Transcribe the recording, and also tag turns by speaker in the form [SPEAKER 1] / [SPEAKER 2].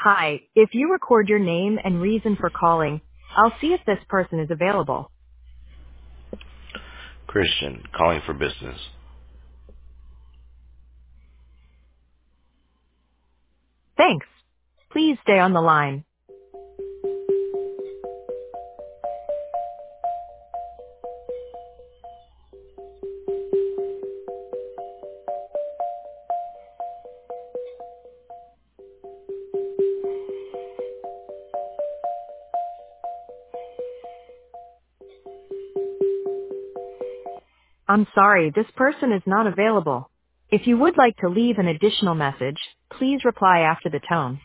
[SPEAKER 1] Hi, if you record your name and reason for calling, I'll see if this person is available.
[SPEAKER 2] Christian, calling for business.
[SPEAKER 1] Thanks. Please stay on the line. I'm sorry, this person is not available. If you would like to leave an additional message, please reply after the tone.